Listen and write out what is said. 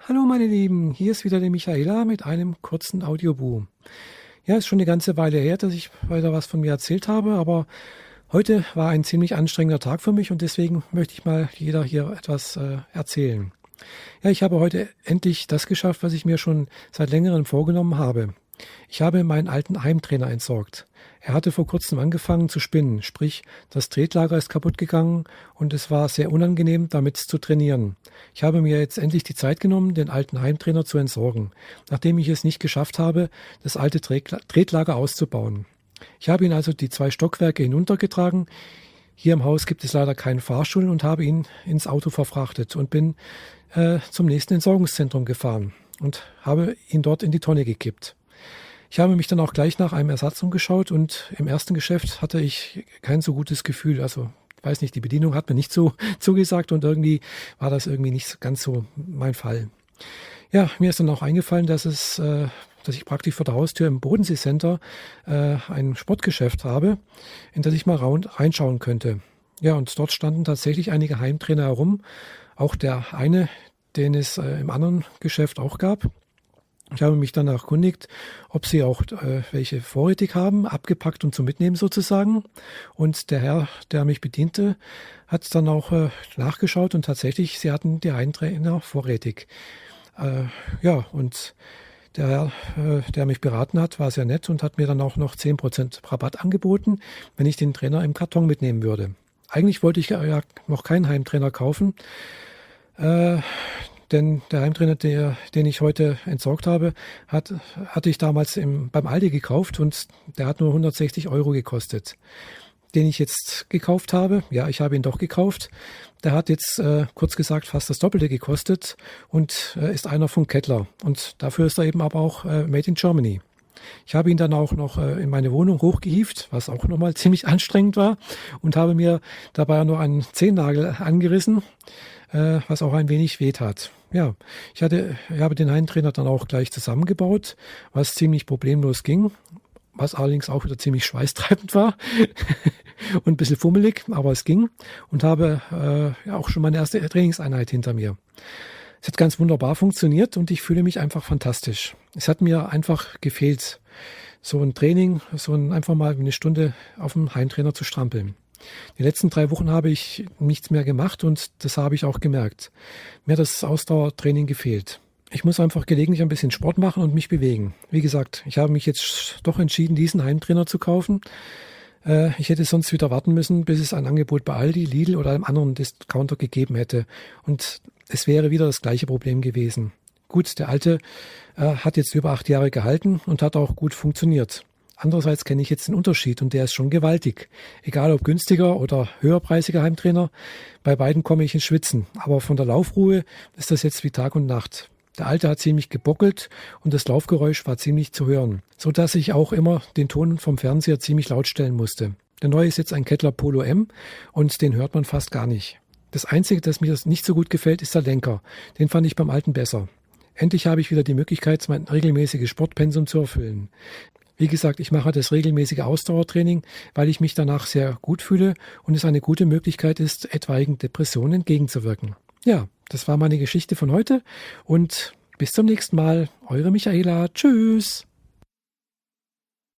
Hallo meine Lieben, hier ist wieder die Michaela mit einem kurzen Audioboom. Ja, ist schon eine ganze Weile her, dass ich weiter was von mir erzählt habe, aber heute war ein ziemlich anstrengender Tag für mich und deswegen möchte ich mal jeder hier etwas erzählen. Ja, ich habe heute endlich das geschafft, was ich mir schon seit längerem vorgenommen habe. Ich habe meinen alten Heimtrainer entsorgt. Er hatte vor kurzem angefangen zu spinnen, sprich, das Tretlager ist kaputt gegangen und es war sehr unangenehm, damit zu trainieren. Ich habe mir jetzt endlich die Zeit genommen, den alten Heimtrainer zu entsorgen, nachdem ich es nicht geschafft habe, das alte Tretlager auszubauen. Ich habe ihn also die 2 Stockwerke hinuntergetragen. Hier im Haus gibt es leider keinen Fahrstuhl und habe ihn ins Auto verfrachtet und bin zum nächsten Entsorgungszentrum gefahren und habe ihn dort in die Tonne gekippt. Ich habe mich dann auch gleich nach einem Ersatz umgeschaut und im ersten Geschäft hatte ich kein so gutes Gefühl. Also, ich weiß nicht, die Bedienung hat mir nicht so zugesagt und irgendwie war das irgendwie nicht ganz so mein Fall. Ja, mir ist dann auch eingefallen, dass ich praktisch vor der Haustür im Bodensee Center ein Sportgeschäft habe, in das ich mal reinschauen könnte. Ja, und dort standen tatsächlich einige Heimtrainer herum, auch der eine, den es im anderen Geschäft auch gab. Ich habe mich dann erkundigt, ob sie auch welche vorrätig haben, abgepackt und zum Mitnehmen sozusagen. Und der Herr, der mich bediente, hat dann auch nachgeschaut und tatsächlich, sie hatten die Heimtrainer vorrätig. Ja, und der Herr, der mich beraten hat, war sehr nett und hat mir dann auch noch 10% Rabatt angeboten, wenn ich den Trainer im Karton mitnehmen würde. Eigentlich wollte ich ja noch keinen Heimtrainer kaufen, denn der Heimtrainer, den ich heute entsorgt habe, hatte ich damals beim Aldi gekauft und der hat nur 160 Euro gekostet. Den ich jetzt gekauft habe, ja, ich habe ihn doch gekauft, der hat jetzt kurz gesagt fast das Doppelte gekostet und ist einer von Kettler. Und dafür ist er eben aber auch Made in Germany. Ich habe ihn dann auch noch in meine Wohnung hochgehievt, was auch nochmal ziemlich anstrengend war und habe mir dabei noch einen Zehennagel angerissen, was auch ein wenig wehtat. Ja, ich habe den Heimtrainer dann auch gleich zusammengebaut, was ziemlich problemlos ging, was allerdings auch wieder ziemlich schweißtreibend war und ein bisschen fummelig, aber es ging und habe ja auch schon meine erste Trainingseinheit hinter mir. Es hat ganz wunderbar funktioniert und ich fühle mich einfach fantastisch. Es hat mir einfach gefehlt, so ein Training, einfach mal eine Stunde auf dem Heimtrainer zu strampeln. Die letzten 3 Wochen habe ich nichts mehr gemacht und das habe ich auch gemerkt. Mir hat das Ausdauertraining gefehlt. Ich muss einfach gelegentlich ein bisschen Sport machen und mich bewegen. Wie gesagt, ich habe mich jetzt doch entschieden, diesen Heimtrainer zu kaufen. Ich hätte sonst wieder warten müssen, bis es ein Angebot bei Aldi, Lidl oder einem anderen Discounter gegeben hätte. Und es wäre wieder das gleiche Problem gewesen. Gut, der alte hat jetzt über 8 Jahre gehalten und hat auch gut funktioniert. Andererseits kenne ich jetzt den Unterschied und der ist schon gewaltig. Egal ob günstiger oder höherpreisiger Heimtrainer, bei beiden komme ich ins Schwitzen. Aber von der Laufruhe ist das jetzt wie Tag und Nacht. Der alte hat ziemlich gebockelt und das Laufgeräusch war ziemlich zu hören, so dass ich auch immer den Ton vom Fernseher ziemlich laut stellen musste. Der neue ist jetzt ein Kettler Polo M und den hört man fast gar nicht. Das Einzige, das mir nicht so gut gefällt, ist der Lenker. Den fand ich beim alten besser. Endlich habe ich wieder die Möglichkeit, mein regelmäßiges Sportpensum zu erfüllen. Wie gesagt, ich mache das regelmäßige Ausdauertraining, weil ich mich danach sehr gut fühle und es eine gute Möglichkeit ist, etwaigen Depressionen entgegenzuwirken. Ja, das war meine Geschichte von heute und bis zum nächsten Mal. Eure Michaela. Tschüss.